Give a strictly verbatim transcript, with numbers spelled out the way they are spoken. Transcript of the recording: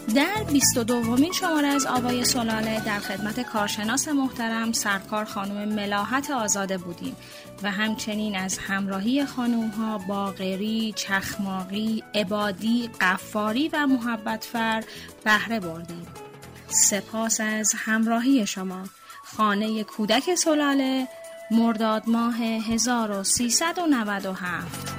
در بیست و دومین شماره از آوای سلاله در خدمت کارشناس محترم سرکار خانم ملاحت آزاده بودیم و همچنین از همراهی خانوم‌ها باقری، چخماقی، عبادی، قفاری و محبتفر بهره بردیم. سپاس از همراهی شما. خانه کودک سلاله، مرداد ماه هزار و سیصد و نود و هفت.